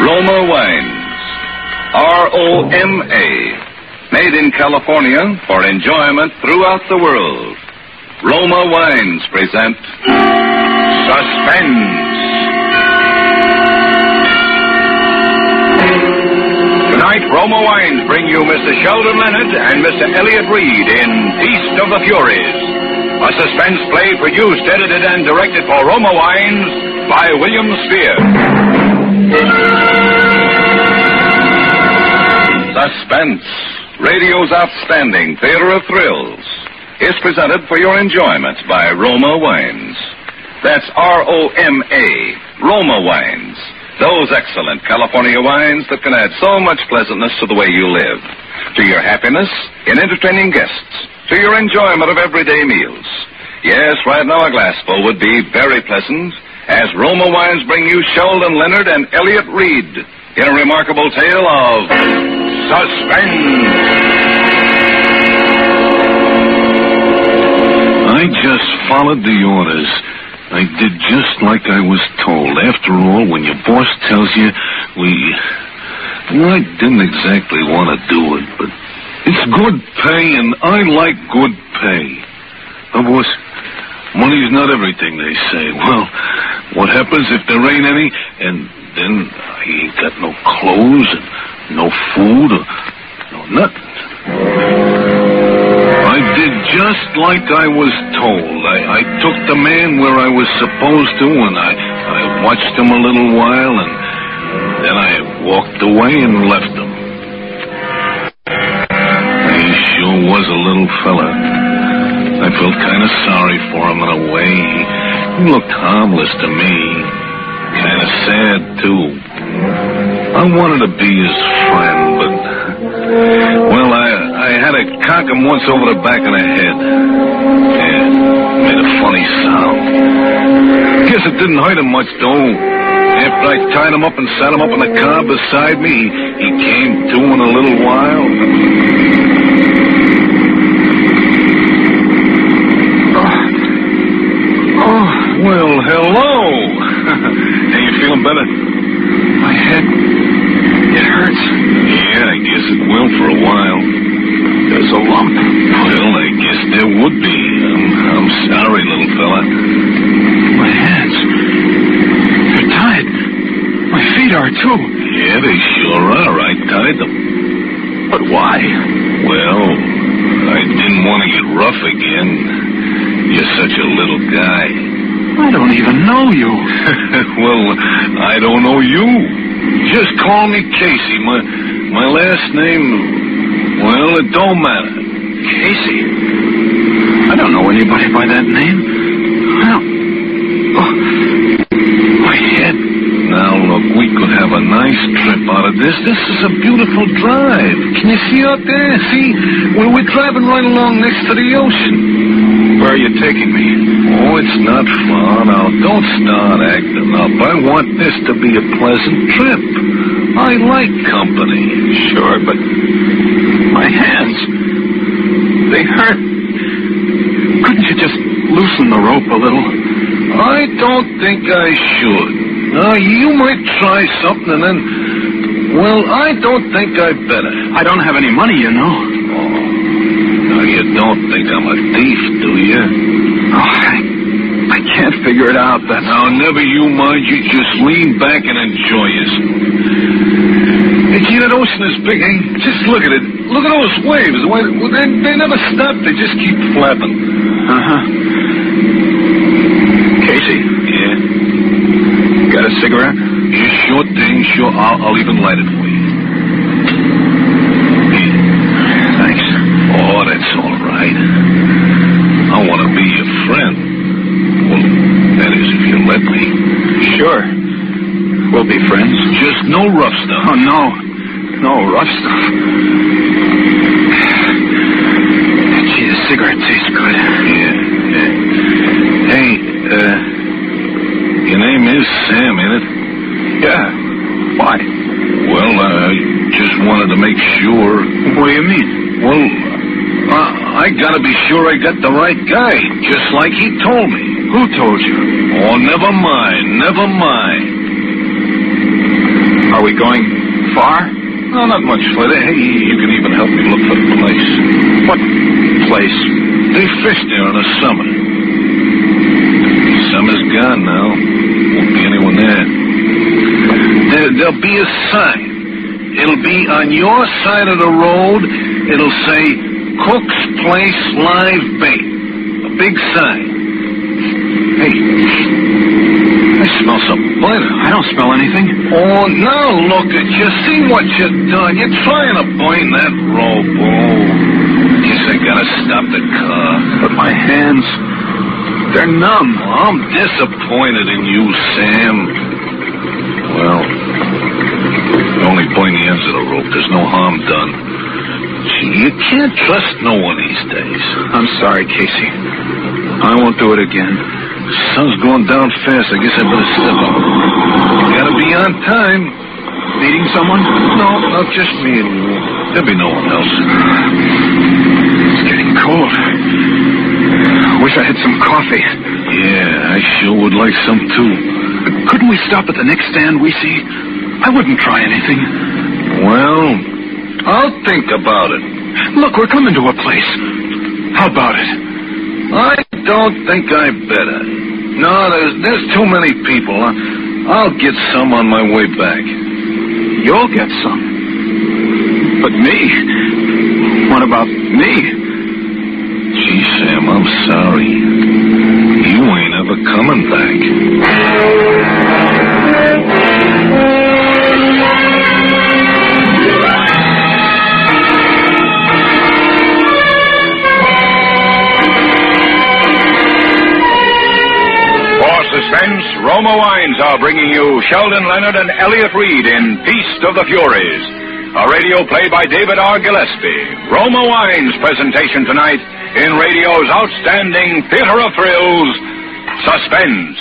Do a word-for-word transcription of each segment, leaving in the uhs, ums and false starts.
Roma Wines. R O M A. Made in California for enjoyment throughout the world. Roma Wines present Suspense. Tonight, Roma Wines bring you Mister Sheldon Leonard and Mister Elliott Reed in Feast of the Furies, a suspense play produced, edited, and directed for Roma Wines by William Spear. Suspense, radio's outstanding theater of thrills, is presented for your enjoyment by Roma Wines. That's R O M A, Roma Wines. Those excellent California wines that can add so much pleasantness to the way you live, to your happiness in entertaining guests, to your enjoyment of everyday meals. Yes, right now a glassful would be very pleasant, as Roma Wines bring you Sheldon Leonard and Elliott Reed in a remarkable tale of suspense. I just followed the orders. I did just like I was told. After all, when your boss tells you, we... Well, I didn't exactly want to do it, but it's good pay, and I like good pay. Of course, money's not everything, they say. Well, what happens if there ain't any, and then I ain't got no clothes, and no food, or no nothing. I did just like I was told. I, I took the man where I was supposed to, and I, I watched him a little while, and then I walked away and left him. He sure was a little fella. I felt kind of sorry for him in a way. He looked harmless to me. Kind of sad, too. I wanted to be his friend, but... Well, I I had to cock him once over the back of the head. Yeah, made a funny sound. Guess it didn't hurt him much, though. After I tied him up and sat him up in the car beside me, he, he came to in a little while. Oh, oh well, hello. Hey, you feeling better? My head, it hurts. Yeah, I guess it will for a while. There's a lump. Well, I guess there would be. I'm, I'm sorry, little fella. My hands, they're tied. My feet are, too. Yeah, they sure are. I tied them. But why? Well, I didn't want to get rough again. You're such a little guy. I don't even know you. Well, I don't know you. Just call me Casey. My my last name, well, it don't matter. Casey? I don't know anybody by that name. Well, oh, my head. Now, look, we could have a nice trip out of this. This is a beautiful drive. Can you see out there? See? Well, we're driving right along next to the ocean. Where are you taking me? Oh, it's not far. Now, don't start acting up. I want this to be a pleasant trip. I like company. Sure, but my hands, they hurt. Couldn't you just loosen the rope a little? I don't think I should. Uh, you might try something and then... Well, I don't think I better. I don't have any money, you know. Oh, now you don't think I'm a thief, do you? Oh, I, I can't figure it out. That's... Now, never you mind. You just lean back and enjoy yourself. You see, that ocean is big, eh? Just look at it. Look at those waves. Well, they, they never stop. They just keep flapping. Uh-huh. Casey? Yeah? Got a cigarette? Yeah, sure thing. Sure. I'll, I'll even light it for you. Here. Thanks. Oh, that's all right. I want to be your friend. Well, that is, if you let me. Sure. We'll be friends. Just no rough stuff. Oh, no. No rough stuff. Gee, the cigarette tastes good. Yeah, yeah. Hey, uh, your name is Sam, ain't it? Yeah. Why? Well, I uh, just wanted to make sure. What do you mean? Well, uh, I gotta be sure I got the right guy, just like he told me. Who told you? Oh, never mind, never mind. Are we going far? No, not much further. Hey, you can even help me look for the place. What place? They fish there in the summer. Summer's gone now. Won't be anyone there. there. There'll be a sign. It'll be on your side of the road. It'll say, Cook's Place Live Bait. A big sign. Hey, I smell some butter. I don't smell anything. Oh, now look at you. See what you've done. You're trying to burn that rope. Oh, guess I gotta stop the car. But my hands, they're numb. I'm disappointed in you, Sam. Well, only burn the ends of the rope. There's no harm done. Gee, you can't trust no one these days. I'm sorry, Casey. I won't do it again. Sun's going down fast. I guess I better step up. Gotta be on time. Meeting someone? No, not just me. There'll be no one else. It's getting cold. Wish I had some coffee. Yeah, I sure would like some, too. Couldn't we stop at the next stand we see? I wouldn't try anything. Well, I'll think about it. Look, we're coming to a place. How about it? I don't think I better. No, there's, there's too many people. I'll get some on my way back. You'll get some. But me? What about me? Gee, Sam, I'm sorry. You ain't ever coming back. Suspense, Roma Wines are bringing you Sheldon Leonard and Elliot Reed in Feast of the Furies, a radio play by David R. Gillespie. Roma Wines' presentation tonight in radio's outstanding theater of thrills, Suspense.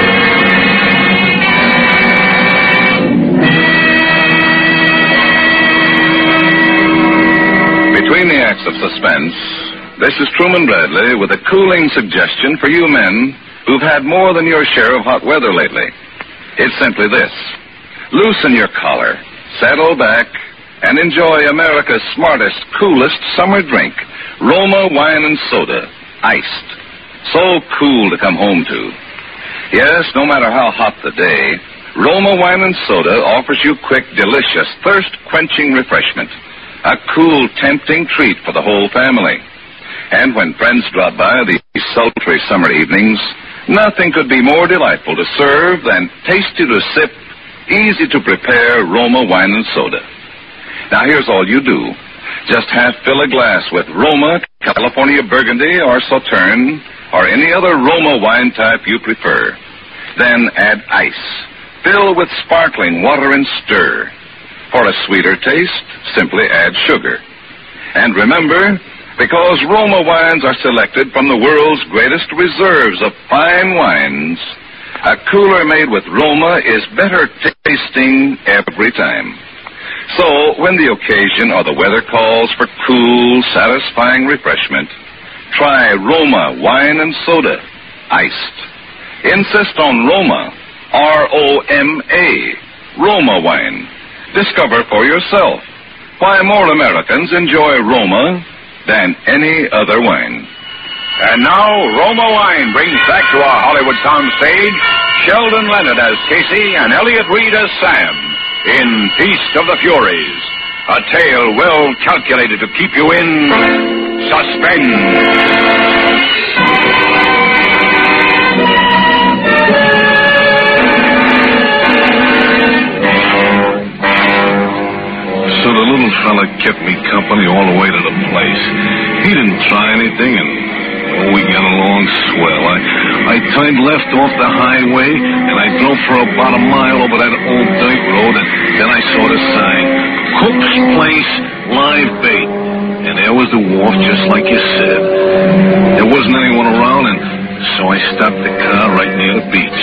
Between the acts of Suspense, this is Truman Bradley with a cooling suggestion for you men who've had more than your share of hot weather lately. It's simply this. Loosen your collar, settle back, and enjoy America's smartest, coolest summer drink, Roma Wine and Soda, iced. So cool to come home to. Yes, no matter how hot the day, Roma Wine and Soda offers you quick, delicious, thirst-quenching refreshment. A cool, tempting treat for the whole family. And when friends drop by these sultry summer evenings, nothing could be more delightful to serve than tasty to sip, easy to prepare Roma Wine and Soda. Now, here's all you do. Just half fill a glass with Roma, California Burgundy, or Sauterne, or any other Roma wine type you prefer. Then add ice. Fill with sparkling water and stir. For a sweeter taste, simply add sugar. And remember, because Roma wines are selected from the world's greatest reserves of fine wines, a cooler made with Roma is better tasting every time. So, when the occasion or the weather calls for cool, satisfying refreshment, try Roma Wine and Soda, iced. Insist on Roma, R O M A, Roma Wine. Discover for yourself why more Americans enjoy Roma than any other wine. And now, Roma Wine brings back to our Hollywood soundstage Sheldon Leonard as Casey and Elliot Reed as Sam in Feast of the Furies, a tale well calculated to keep you in suspense. So the little fella kept me company all the way to the place. He didn't try anything, and oh, we got along swell. I, I turned left off the highway, and I drove for about a mile over that old dirt road, and then I saw the sign, Cook's Place Live Bait. And there was the wharf, just like you said. There wasn't anyone around, and so I stopped the car right near the beach.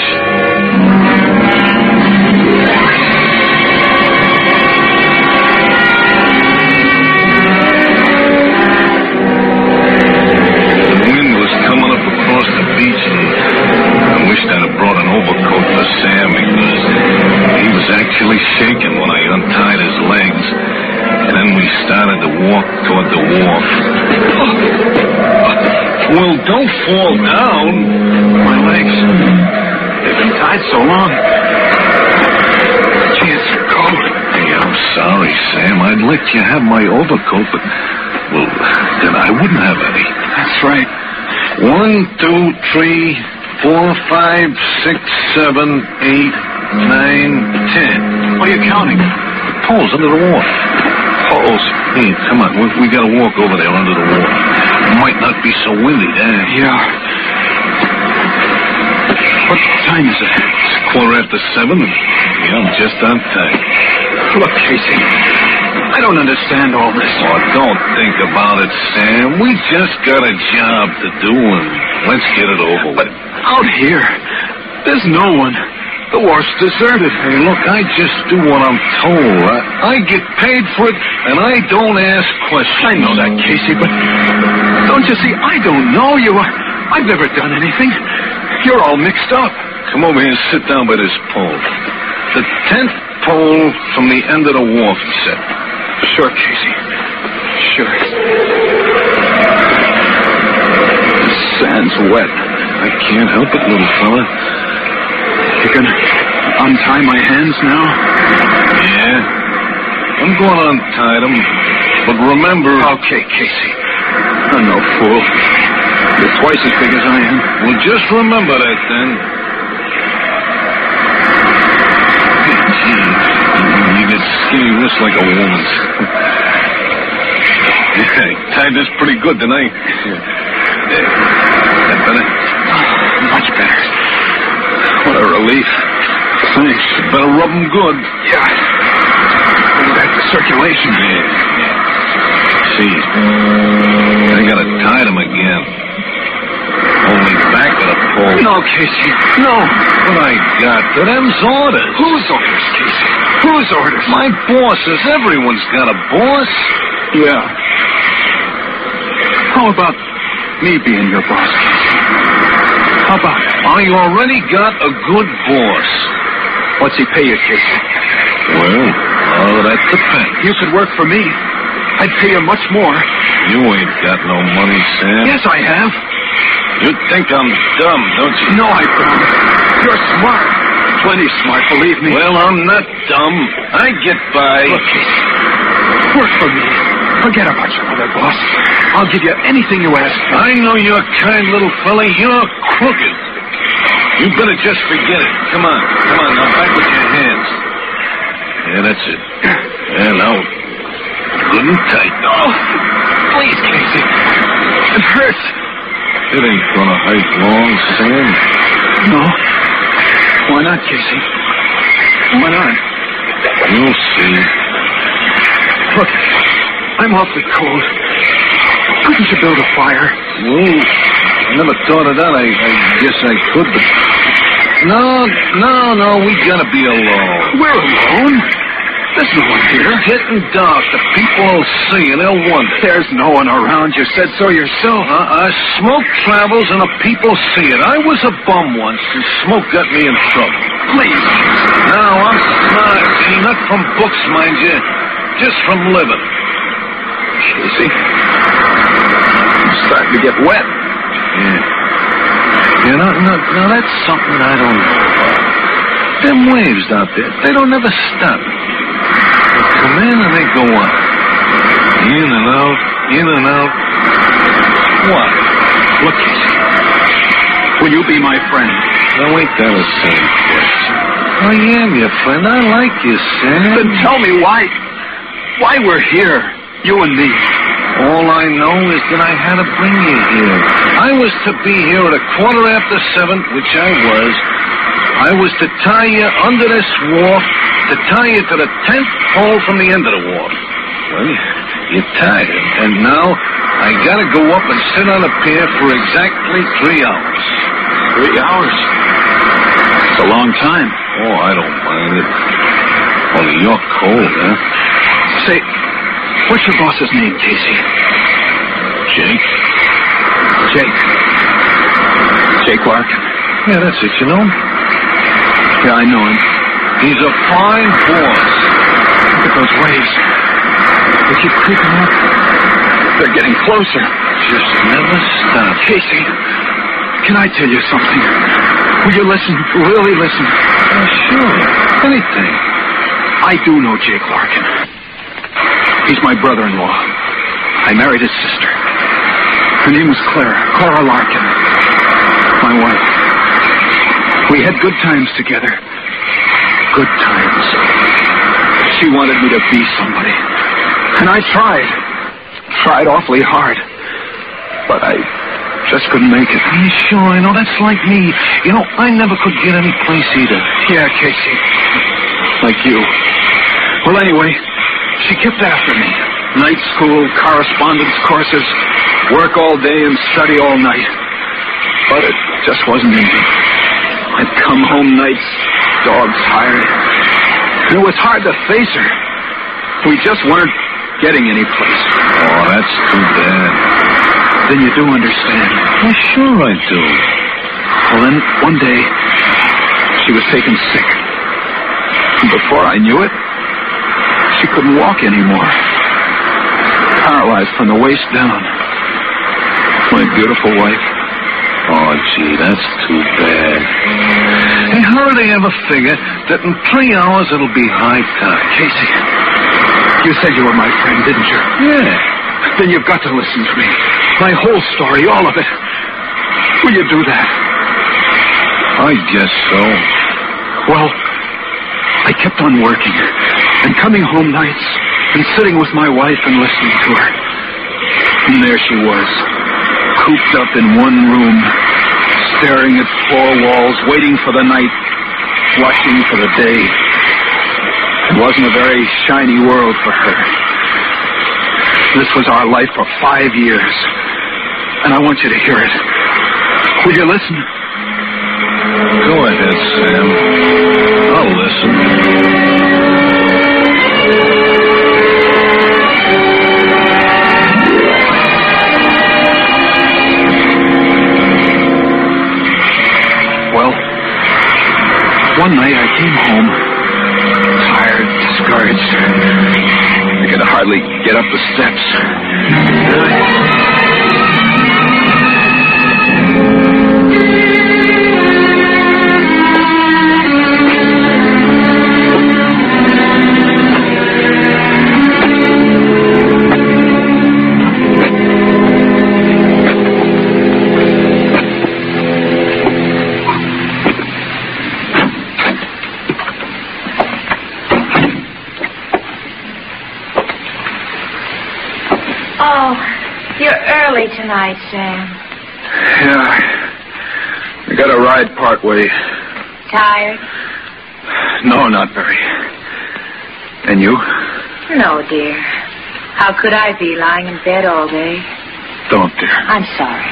I'd have brought an overcoat for Sam because he was actually shaking when I untied his legs, and then we started to walk toward the wharf. Well, don't fall down. My legs. They've been tied so long. Gee, it's cold. Hey, I'm sorry, Sam. I'd let you have my overcoat, but, well, then I wouldn't have any. That's right. One, two, three, four, five, six, seven, eight, nine, ten. What are you counting? The poles under the wharf. Poles? Hey, come on. We, we gotta walk over there under the wharf. It might not be so windy there. Yeah. What time is it? It's quarter after seven. Yeah, I'm just on time. Look, Casey, I don't understand all this. Oh, don't think about it, Sam. We just got a job to do, and let's get it over But with. out here, there's no one. The wharf's deserted. Hey, look, I just do what I'm told. I, I get paid for it, and I don't ask questions. I know that, Casey, but don't you see, I don't know you. I, I've never done anything. You're all mixed up. Come over here and sit down by this pole. The tenth pole from the end of the wharf, he said. Sure, Casey. Sure. The sand's wet. I can't help it, little fella. You gonna untie my hands now? Yeah. I'm going to untie them. But remember... Okay, Casey. I'm no fool. You're twice as big as I am. Well, just remember that, then. Gee, you get skinny wrists like a woman's. Yeah, I tied this pretty good tonight. Yeah. That better? Much better. What a relief. Thanks. Better rub them good. Yeah. Bring back the circulation. Yeah, yeah. See, I gotta tie them again. Only back of the pole. No, Casey. No. What I got? They're them's orders. Whose orders, Casey? Whose orders? My bosses. Everyone's got a boss. Yeah. How about me being your boss, Casey? How about it? I already got a good boss. What's he pay you, Casey? Well, oh, that depends. You could work for me. I'd pay you much more. You ain't got no money, Sam. Yes, I have. You think I'm dumb, don't you? No, I don't. You're smart. Plenty smart, believe me. Well, I'm not dumb. I get by. Look, Casey, work for me. Forget about your other boss. I'll give you anything you ask for. I know you're a kind little fella. You're crooked. You better just forget it. Come on. Come on, now back with your hands. Yeah, that's it. Yeah, now, good and tight. Oh, please, Casey. It hurts. It ain't gonna hurt long, Sam. No. Why not, Casey? Why not? You'll see. Look, I'm awfully cold. Couldn't you build a fire? Well, I never thought of that. I, I guess I could, but... No, no, no, we gotta be alone. We're alone. There's no one here. It's getting dark. The people will see, and they'll wonder. There's no one around. You said so yourself. Uh, uh, smoke travels, and the people see it. I was a bum once, and smoke got me in trouble. Please. Now, I'm smart. See, not from books, mind you. Just from living. Casey, I'm starting to get wet. Yeah. You know, no, no, that's something I don't know about. Them waves out there, they don't ever stop. They come in and they go out. In and out, in and out. What? Look, Casey, will you be my friend? Now, ain't that a silly question? I am your friend. I like you, Sam. Then tell me why, why we're here, you and me. All I know is that I had to bring you here. I was to be here at a quarter after seven, which I was. I was to tie you under this wharf, to tie you to the tenth pole from the end of the wharf. Well, you're tied, and now I gotta go up and sit on a pier for exactly three hours. Three hours? It's a long time. Oh, I don't mind it. Only you're cold, huh? Say, what's your boss's name, Casey? Jake? Jake. Jake Larkin. Yeah, that's it, you know him? Yeah, I know him. He's a fine boss. Look at those waves. They keep creeping up. They're getting closer. Just never stop. Casey, can I tell you something? Will you listen? Really listen? Uh, sure. Anything. I do know Jake Larkin. He's my brother-in-law. I married his sister. Her name was Clara. Clara Larkin. My wife. We had good times together. Good times. She wanted me to be somebody. And I tried. Tried awfully hard. But I just couldn't make it. Yeah, sure, I know. That's like me. You know, I never could get any place either. Yeah, Casey. Like you. Well, anyway, she kept after me. Night school, correspondence courses, work all day and study all night. But it just wasn't in me. I'd come home nights, dog tired. And it was hard to face her. We just weren't getting any place. Oh, that's too bad. Then you do understand. Well, sure I do. Well, then, one day, she was taken sick. And before I knew it, she couldn't walk anymore. Paralyzed from the waist down. My beautiful wife. Oh, gee, that's too bad. Hey, how do they ever figure that in three hours it'll be high tide? Casey, you said you were my friend, didn't you? Yeah. Then you've got to listen to me. My whole story, all of it. Will you do that? I guess so. Well, I kept on working and coming home nights and sitting with my wife and listening to her. And there she was, cooped up in one room, staring at four walls, waiting for the night, watching for the day. It wasn't a very shiny world for her. This was our life for five years. And I want you to hear it. Will you listen? Go ahead, Sam. I'll listen. Well, one night I came home, tired, discouraged. I could hardly get up the steps. Tonight, Sam. Yeah. I got to ride part way. Tired? No, not very. And you? No, dear. How could I be lying in bed all day? Don't, dear. I'm sorry.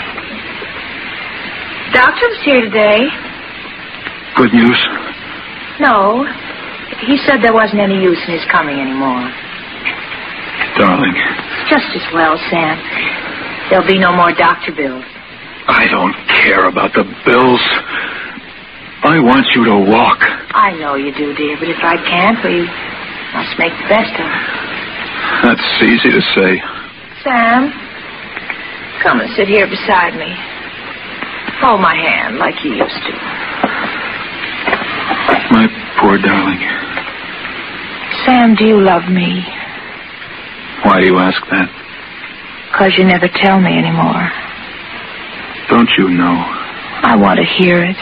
Doctor was here today. Good news? No. He said there wasn't any use in his coming anymore. Darling. Just as well, Sam. There'll be no more doctor bills. I don't care about the bills. I want you to walk. I know you do, dear, but if I can't, we must make the best of it. That's easy to say. Sam, come and sit here beside me. Hold my hand like you used to. My poor darling. Sam, do you love me? Why do you ask that? Because you never tell me anymore. Don't you know? I want to hear it.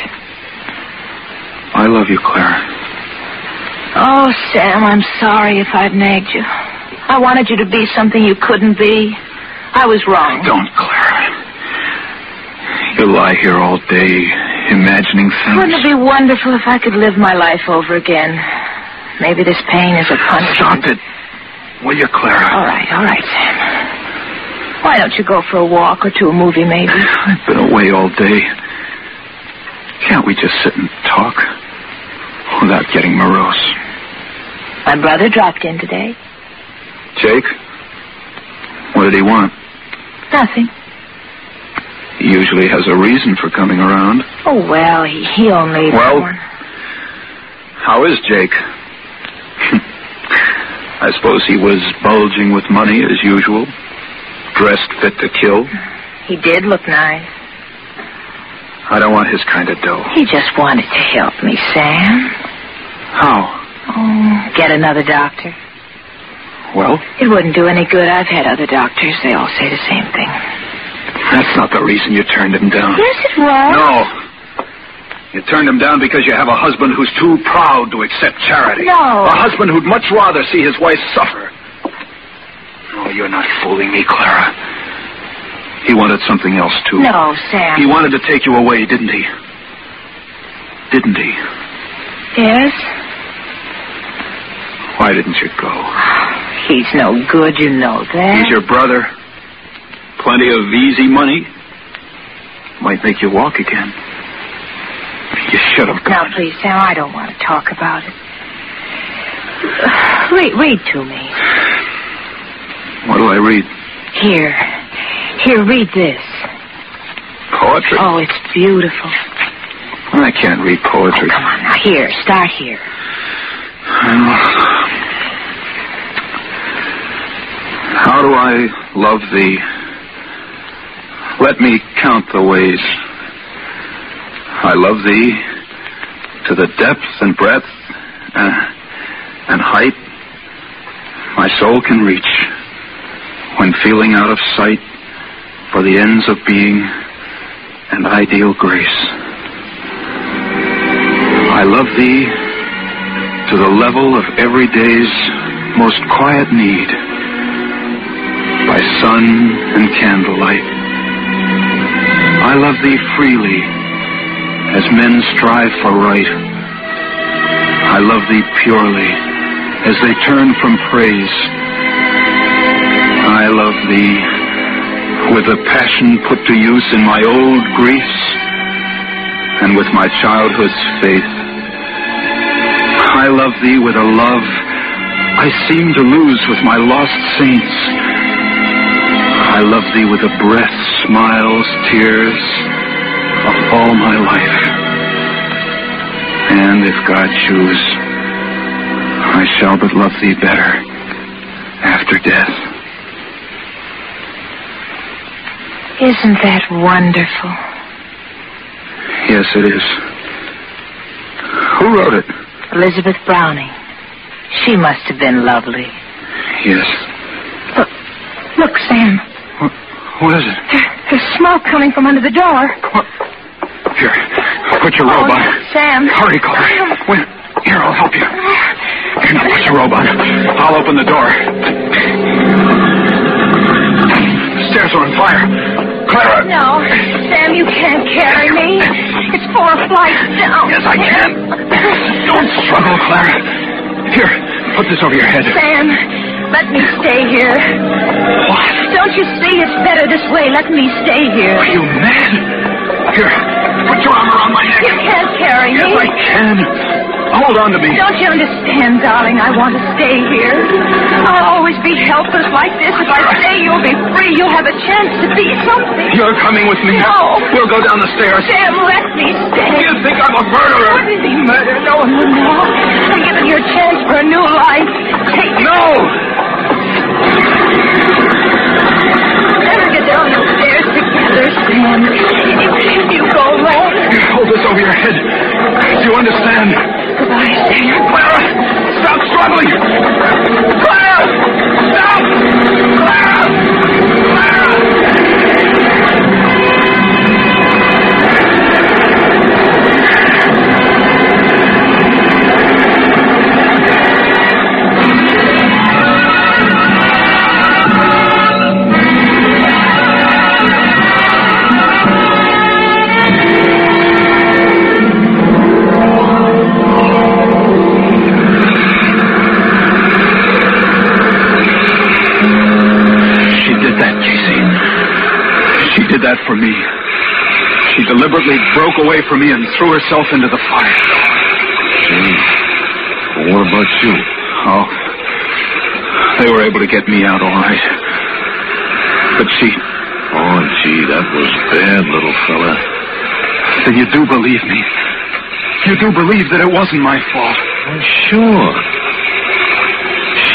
I love you, Clara. Oh, Sam, I'm sorry if I've nagged you. I wanted you to be something you couldn't be. I was wrong. Don't, Clara. You lie here all day, imagining things. Wouldn't it be wonderful if I could live my life over again? Maybe this pain is a punishment. Stop it. Will you, Clara? All right, all right, Sam. Why don't you go for a walk or to a movie, maybe? I've been away all day. Can't we just sit and talk without getting morose? My brother dropped in today. Jake? What did he want? Nothing. He usually has a reason for coming around. Oh, well, he, he only... Well, how is Jake? I suppose he was bulging with money as usual, dressed fit to kill. He did look nice. I don't want his kind of dough. He just wanted to help me, Sam. How? Oh, get another doctor. Well? It wouldn't do any good. I've had other doctors. They all say the same thing. That's not the reason you turned him down. Yes, it was. No. You turned him down because you have a husband who's too proud to accept charity. No. A husband who'd much rather see his wife suffer. No, you're not fooling me, Clara. He wanted something else, too. No, Sam. He wanted to take you away, didn't he? Didn't he? Yes? Why didn't you go? He's no good, you know that. He's your brother. Plenty of easy money. Might make you walk again. You should have gone. Now, please, Sam, I don't want to talk about it. Read, read to me. What do I read? Here. Here, read this. Poetry? Oh, it's beautiful. I can't read poetry. Oh, come on, now, here. Start here. How do I love thee? Let me count the ways. I love thee to the depth and breadth uh, and height my soul can reach when feeling out of sight for the ends of being and ideal grace. I love thee to the level of every day's most quiet need, by sun and candlelight. I love thee freely as men strive for right. I love thee purely as they turn from praise. I love thee with a passion put to use in my old griefs and with my childhood's faith. I love thee with a love I seem to lose with my lost saints. I love thee with the breath, smiles, tears of all my life. And if God choose, I shall but love thee better after death. Isn't that wonderful? Yes, it is. Who wrote it? Elizabeth Browning. She must have been lovely. Yes. Look, look, Sam. What, what is it? There, there's smoke coming from under the door. What? Here, put your robe oh, on. Sam. Hurry, Clara. Wait. Here, I'll help you. Here, now put your robe on. I'll open the door. The stairs are on fire. Clara. No, Sam, you can't carry me. It's four flights down. Yes, I can. Don't struggle, Clara. Here, put this over your head. Sam, let me stay here. What? Don't you see it's better this way? Let me stay here. Are you mad? Here, put your arm around my neck. You can't carry me. Yes, I can. Hold on to me. Don't you understand, darling? I want to stay here. I'll always be helpless like this. If I stay, you'll be free. You'll have a chance to be something. You're coming with me. No. We'll go down the stairs. Sam, let me stay. You think I'm a murderer? What is he murder? No one will know. I'm giving you a chance for a new life. Take No! Let's get down the stairs together, Sam. You, you go alone. Here, hold this over your head. Do you understand? Goodbye, Sam. Clara! Stop struggling! Clara! Stop! Clara! Clara! That for me. She deliberately broke away from me and threw herself into the fire. Gee, well, what about you? Oh, they were able to get me out all right. But she... Oh, gee, that was bad, little fella. Then you do believe me? You do believe that it wasn't my fault? Well, sure. She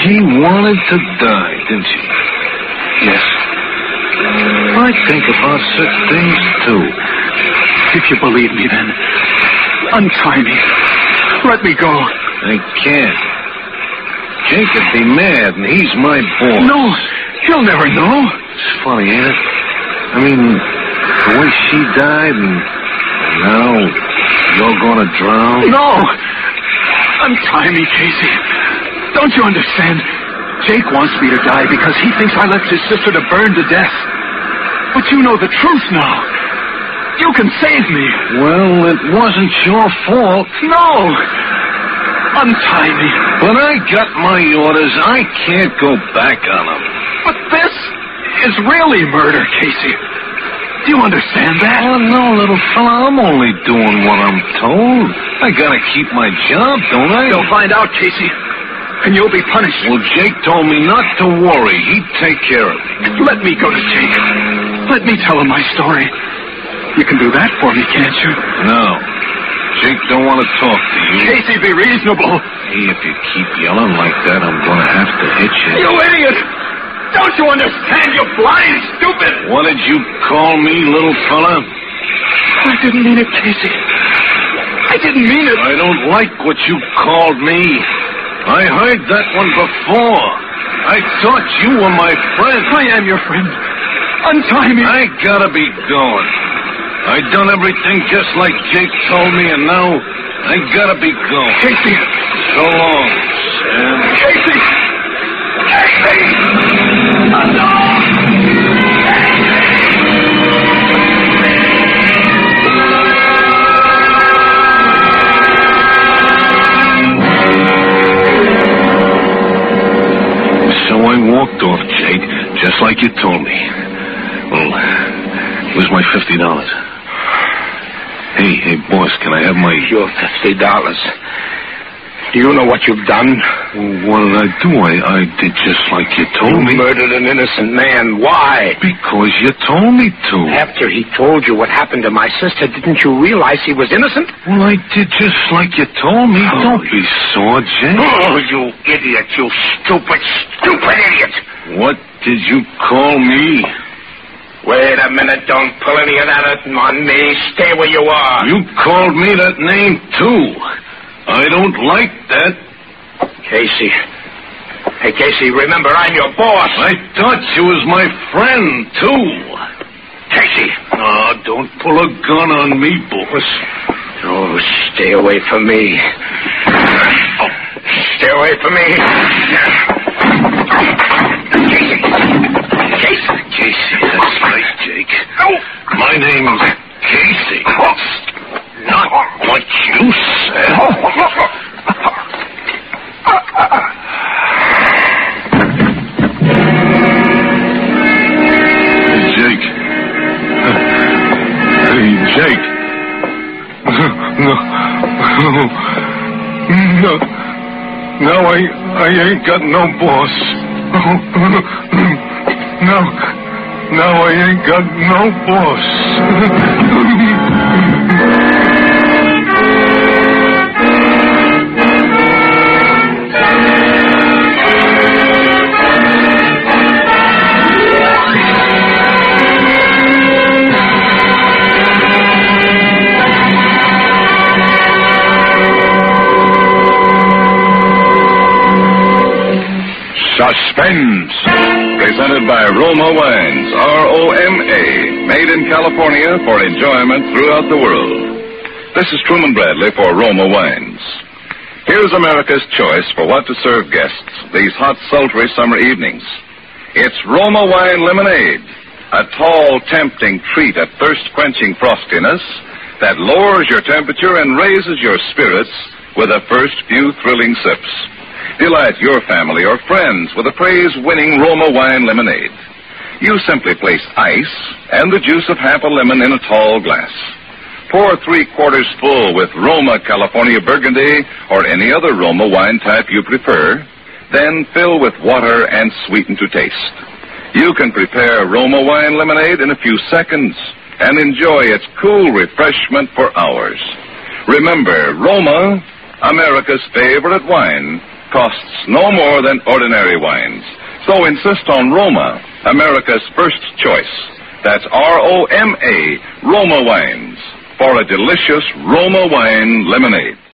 She wanted to die, didn't she? Yes. I think about such things, too. If you believe me, then, untie me. Let me go. I can't. Jake would be mad, and he's my boy. No, he'll never know. It's funny, ain't it? I mean, the way she died, and now you're going to drown? No! Untie me, Casey. Don't you understand? Jake wants me to die because he thinks I left his sister to burn to death. But you know the truth now. You can save me. Well, it wasn't your fault. No! Untie me. When I got my orders, I can't go back on them. But this is really murder, Casey. Do you understand that? Oh, no, little fella. I'm only doing what I'm told. I gotta keep my job, don't I? You'll find out, Casey. And you'll be punished. Well, Jake told me not to worry. He'd take care of me. Let me go to Jake. Let me tell him my story. You can do that for me, can't you? No. Jake don't want to talk to you. Casey, be reasonable. Hey, if you keep yelling like that, I'm going to have to hit you. You idiot! Don't you understand, you blind, stupid? What did you call me, little fella? I didn't mean it, Casey. I didn't mean it. I don't like what you called me. I heard that one before. I thought you were my friend. I am your friend. Untie me. I gotta be going. I done everything just like Jake told me, and now I gotta be going. Casey. So long, Sam. Casey! Casey! No! So I walked off, Jake, just like you told me. Well, here's my fifty dollars. Hey, hey, boss, can I have my... Your fifty dollars. Do you know what you've done? What did I do? I, I did just like you told you me. You murdered an innocent man. Why? Because you told me to. After he told you what happened to my sister, didn't you realize he was innocent? Well, I did just like you told me. Oh, Don't be sore, Jake. Oh, you idiot, you stupid, stupid idiot. What did you call me? Wait a minute, don't pull any of that on me. Stay where you are. You called me that name, too. I don't like that. Casey. Hey, Casey, remember, I'm your boss. I thought you was my friend, too. Casey. Oh, don't pull a gun on me, boss. Oh, stay away from me. Oh, stay away from me. Casey. Casey. Casey, that's right, Jake. Oh. My name's Casey. Not what you said. Hey, Jake. Hey, Jake. No. No. No, I, I ain't got no boss. No. No, I ain't got no boss. Suspense. Presented by Roma Wines, R O M A, made in California for enjoyment throughout the world. This is Truman Bradley for Roma Wines. Here's America's choice for what to serve guests these hot, sultry summer evenings. It's Roma Wine Lemonade, a tall, tempting treat of thirst-quenching frostiness that lowers your temperature and raises your spirits with the first few thrilling sips. Delight your family or friends with a praise-winning Roma Wine Lemonade. You simply place ice and the juice of half a lemon in a tall glass. Pour three-quarters full with Roma California Burgundy or any other Roma wine type you prefer. Then fill with water and sweeten to taste. You can prepare Roma Wine Lemonade in a few seconds and enjoy its cool refreshment for hours. Remember, Roma, America's favorite wine, costs no more than ordinary wines. So insist on Roma, America's first choice. That's R O M A, Roma Wines, for a delicious Roma wine lemonade.